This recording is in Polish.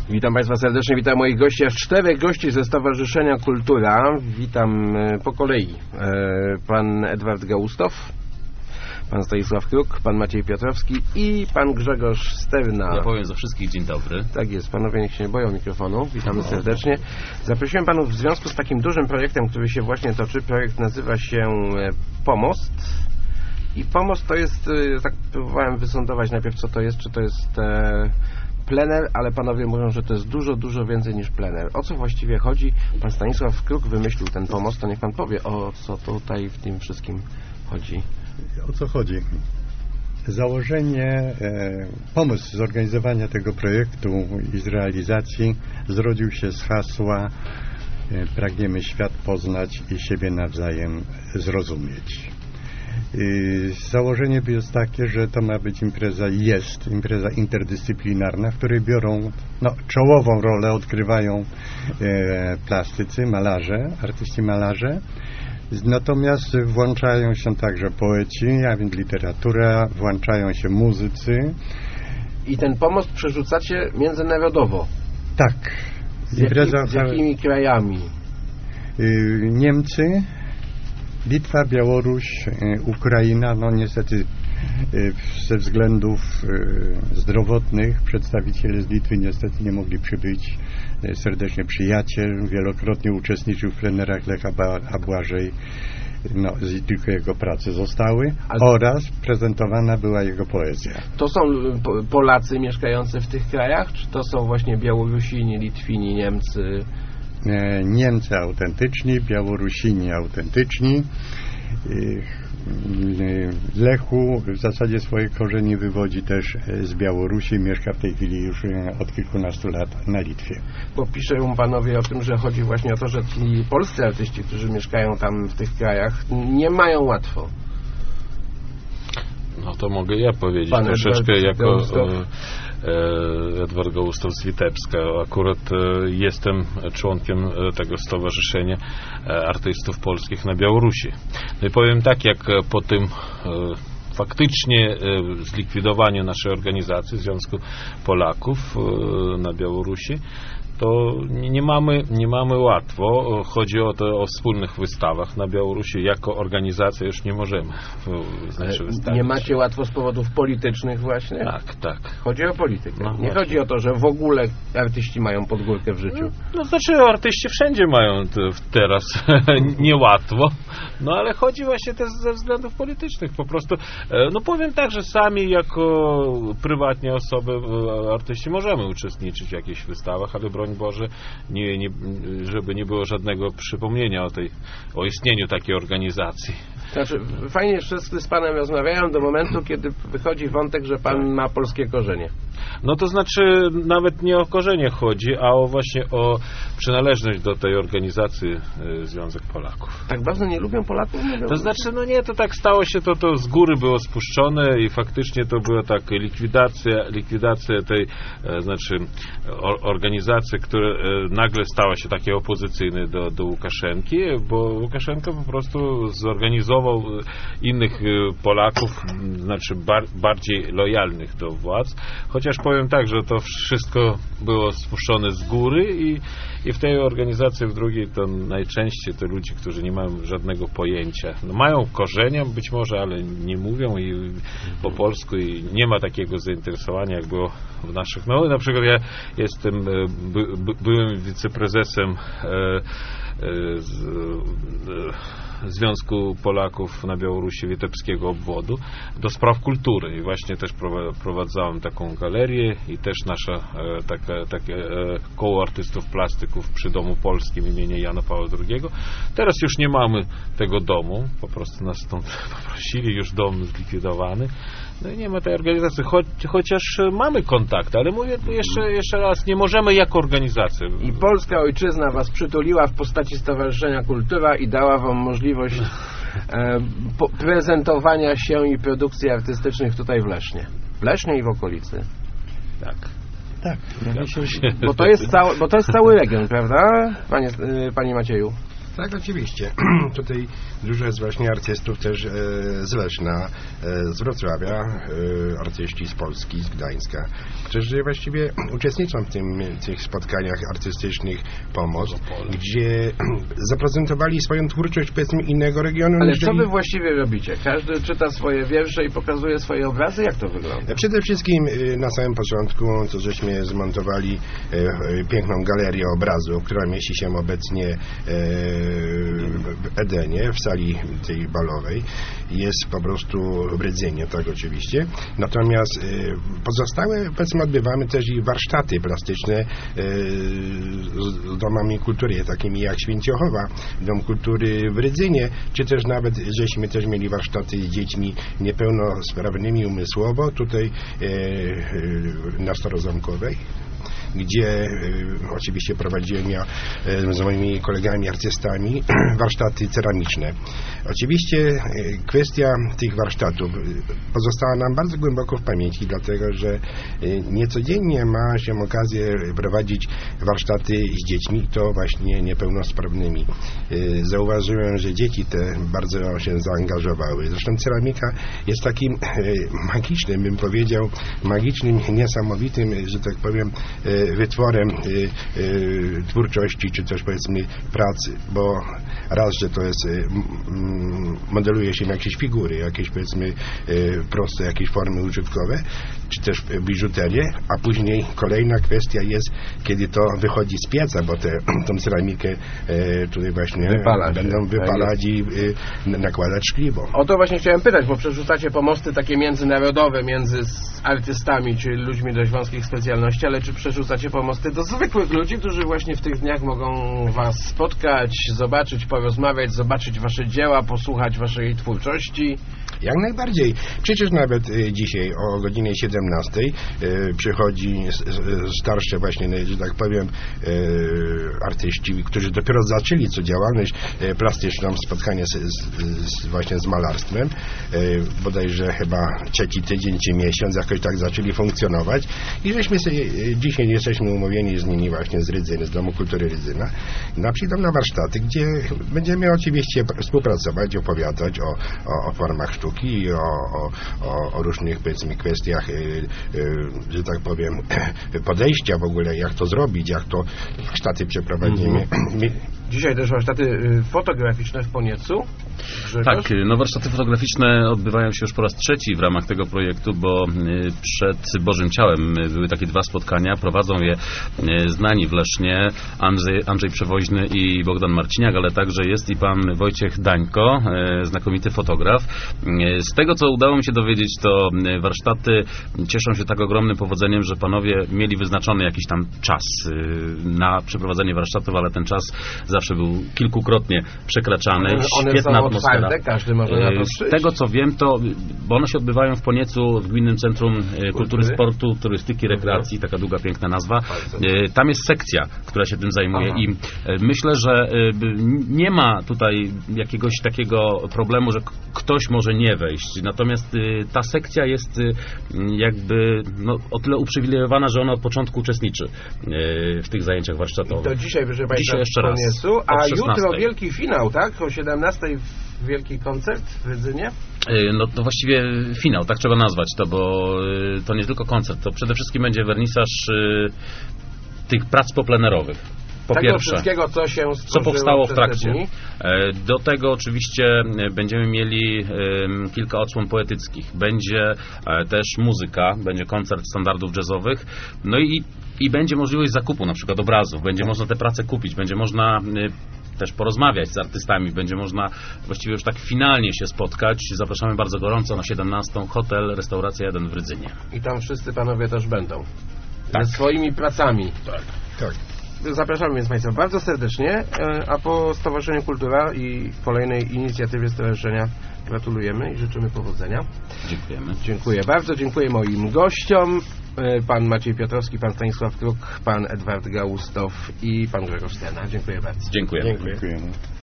Witam Państwa serdecznie, witam moich gości, aż 4 gości ze Stowarzyszenia Kultura. Witam po kolei. Pan Edward Gałustow, pan Stanisław Kruk, pan Maciej Piotrowski i pan Grzegorz Sterna. Ja powiem za wszystkich dzień dobry. Tak jest, panowie niech się nie boją mikrofonu. Witamy serdecznie. Zaprosiłem panów w związku z takim dużym projektem, który się właśnie toczy. Projekt nazywa się Pomost. I Pomost to jest, tak próbowałem wysądować najpierw co to jest, czy to jest plener, ale panowie mówią, że to jest dużo, dużo więcej niż plener. O co właściwie chodzi? Pan Stanisław Kruk wymyślił ten pomost, to niech pan powie, o co tutaj w tym wszystkim chodzi. O co chodzi? Założenie, pomysł zorganizowania tego projektu i z realizacji zrodził się z hasła pragniemy świat poznać i siebie nawzajem zrozumieć. Założenie jest takie, że to ma być impreza interdyscyplinarna, w której biorą czołową rolę, odgrywają plastycy, malarze, artyści malarze. Natomiast włączają się także poeci, a więc literatura, włączają się muzycy. I ten pomost przerzucacie międzynarodowo? Tak. Z jakimi krajami? Niemcy, Litwa, Białoruś, Ukraina. No niestety ze względów zdrowotnych przedstawiciele z Litwy niestety nie mogli przybyć. Serdecznie przyjaciel, wielokrotnie uczestniczył w plenerach Lecha Błażej. Tylko jego prace zostały oraz prezentowana była jego poezja. To są Polacy mieszkający w tych krajach, czy to są właśnie Białorusini, Litwini, Niemcy? Niemcy autentyczni, Białorusini autentyczni. Lechu w zasadzie swoje korzenie wywodzi też z Białorusi, mieszka w tej chwili już od kilkunastu lat na Litwie. Bo piszą panowie o tym, że chodzi właśnie o to, że ci polscy artyści, którzy mieszkają tam w tych krajach, nie mają łatwo. No to mogę ja powiedzieć pan troszeczkę jako Edward Gałustow z Witebska. Akurat jestem członkiem tego Stowarzyszenia Artystów Polskich na Białorusi. No i powiem tak, jak po tym faktycznie zlikwidowaniu naszej organizacji Związku Polaków na Białorusi, to nie mamy łatwo. Chodzi o wspólnych wystawach na Białorusi. Jako organizacja już nie możemy wystawić. Nie macie łatwo z powodów politycznych właśnie? Tak. Chodzi o politykę. Nie chodzi o to, że w ogóle artyści mają pod górkę w życiu. Artyści wszędzie mają teraz niełatwo. Ale chodzi właśnie też ze względów politycznych. Po prostu, powiem tak, że sami jako prywatnie osoby, artyści możemy uczestniczyć w jakichś wystawach, ale broń Boże, żeby nie było żadnego przypomnienia o istnieniu takiej organizacji. Znaczy, fajnie wszyscy z panem rozmawiają do momentu, kiedy wychodzi wątek, że pan ma polskie korzenie. To znaczy nawet nie o korzenie chodzi, a właśnie o przynależność do tej organizacji Związek Polaków. Tak bardzo nie lubią Polaków? To znaczy, to tak stało się, to z góry było spuszczone i faktycznie to była tak likwidacja tej organizacji, która nagle stała się takie opozycyjne do Łukaszenki, bo Łukaszenka po prostu zorganizował innych Polaków, bardziej lojalnych do władz. Chociaż powiem tak, że to wszystko było spuszczone z góry i w tej organizacji, w drugiej, to najczęściej to ludzie, którzy nie mają żadnego pojęcia. Mają korzenia być może, ale nie mówią i po polsku i nie ma takiego zainteresowania, jak było w naszych. Na przykład ja jestem byłem wiceprezesem Związku Polaków na Białorusi Witebskiego Obwodu do spraw kultury i właśnie też prowadzałem taką galerię i też nasze takie koło artystów plastyków przy Domu Polskim imienia Jana Pawła II. Teraz już nie mamy tego domu, po prostu nas stąd poprosili, już dom zlikwidowany. I nie ma tej organizacji, chociaż mamy kontakty, ale mówię jeszcze raz, nie możemy jako organizacja. I polska ojczyzna was przytuliła w postaci Stowarzyszenia Kultura i dała wam możliwość prezentowania się i produkcji artystycznych tutaj w Lesznie. W Lesznie i w okolicy. Tak. Bo to jest cały region, prawda, panie Macieju? Tak, oczywiście. Tutaj dużo jest właśnie artystów też z Leszna, z Wrocławia, artyści z Polski, z Gdańska, którzy właściwie uczestniczą w tych spotkaniach artystycznych Pomost, gdzie zaprezentowali swoją twórczość powiedzmy innego regionu. Ale co wy właściwie robicie? Każdy czyta swoje wiersze i pokazuje swoje obrazy? Jak to wygląda? Przede wszystkim na samym początku, to żeśmy zmontowali piękną galerię obrazu, która mieści się obecnie w Edenie, w sali tej balowej. Jest po prostu w Rydzynie, tak oczywiście. Natomiast pozostałe, powiedzmy, odbywamy też i warsztaty plastyczne z domami kultury, takimi jak Święciochowa, Dom Kultury w Rydzynie, czy też nawet żeśmy też mieli warsztaty z dziećmi niepełnosprawnymi umysłowo, tutaj na Starozamkowej, gdzie oczywiście prowadziłem ja z moimi kolegami artystami warsztaty ceramiczne. Oczywiście kwestia tych warsztatów pozostała nam bardzo głęboko w pamięci, dlatego że niecodziennie ma się okazję prowadzić warsztaty z dziećmi, to właśnie niepełnosprawnymi. Zauważyłem, że dzieci te bardzo się zaangażowały. Zresztą ceramika jest takim magicznym, bym powiedział, magicznym, niesamowitym, że tak powiem, wytworem twórczości, czy też powiedzmy pracy, bo raz, że to jest modeluje się jakieś figury, jakieś powiedzmy proste jakieś formy użytkowe, czy też biżuterię, a później kolejna kwestia jest, kiedy to wychodzi z pieca, bo tą ceramikę tutaj właśnie będą wypalać i nakładać szkliwo. O to właśnie chciałem pytać, bo przerzucacie pomosty takie międzynarodowe między artystami, czyli ludźmi dość wąskich specjalności, ale czy przerzucacie pomosty do zwykłych ludzi, którzy właśnie w tych dniach mogą was spotkać, zobaczyć, porozmawiać, zobaczyć wasze dzieła, posłuchać waszej twórczości? Jak najbardziej. Przecież nawet dzisiaj o godzinie 17 przychodzi starsze właśnie, że tak powiem, artyści, którzy dopiero zaczęli co działalność plastyczną, spotkanie właśnie z malarstwem. Bodajże chyba trzeci tydzień czy miesiąc jakoś tak zaczęli funkcjonować i żeśmy sobie, dzisiaj jesteśmy umówieni z nimi właśnie z Rydzyny, z Domu Kultury Rydzyna. Przyjdą na warsztaty, gdzie będziemy oczywiście współpracować, opowiadać o formach sztuki i o różnych, powiedzmy, kwestiach, że tak powiem, podejścia w ogóle, jak to zrobić, jak to warsztaty przeprowadzimy. Dzisiaj też warsztaty fotograficzne w Poniecu. Tak, no warsztaty fotograficzne odbywają się już po raz trzeci w ramach tego projektu, bo przed Bożym Ciałem były takie dwa spotkania. Prowadzą je znani w Lesznie Andrzej Przewoźny i Bogdan Marciniak, ale także jest i pan Wojciech Dańko, znakomity fotograf. Z tego, co udało mi się dowiedzieć, to warsztaty cieszą się tak ogromnym powodzeniem, że panowie mieli wyznaczony jakiś tam czas na przeprowadzenie warsztatów, ale ten czas zawsze był kilkukrotnie przekraczany. Świetna atmosfera. Każdy może na to przyjść. Z tego, co wiem, to bo one się odbywają w Poniecu, w Gminnym Centrum Kultury, Sportu, Turystyki, Rekreacji, taka długa, piękna nazwa. Tam jest sekcja, która się tym zajmuje. Aha. I myślę, że nie ma tutaj jakiegoś takiego problemu, że ktoś może nie wejść. Natomiast ta sekcja jest jakby o tyle uprzywilejowana, że ona od początku uczestniczy w tych zajęciach warsztatowych. To dzisiaj, proszę Państwa, dzisiaj jeszcze raz. A jutro wielki finał, tak? O 17 wielki koncert w Rydzynie? No to właściwie finał, tak trzeba nazwać to, bo to nie tylko koncert, to przede wszystkim będzie wernisaż tych prac poplenerowych. Po tego pierwsze, wszystkiego, co powstało w trakcie. Do tego oczywiście będziemy mieli kilka odsłon poetyckich. Będzie też muzyka, będzie koncert standardów jazzowych, no i będzie możliwość zakupu na przykład obrazów, będzie można te prace kupić, będzie można też porozmawiać z artystami, będzie można właściwie już tak finalnie się spotkać. Zapraszamy bardzo gorąco na 17. Hotel, restauracja 1 w Rydzynie. I tam wszyscy panowie też będą. Tak. Ze swoimi pracami. Tak. Zapraszamy więc Państwa bardzo serdecznie, a po Stowarzyszeniu Kultura i kolejnej inicjatywie stowarzyszenia gratulujemy i życzymy powodzenia. Dziękujemy. Dziękuję bardzo, dziękuję moim gościom, pan Maciej Piotrowski, pan Stanisław Kruk, pan Edward Gałustow i pan Grzegorz Stena. Dziękuję bardzo. Dziękujemy. Dziękujemy.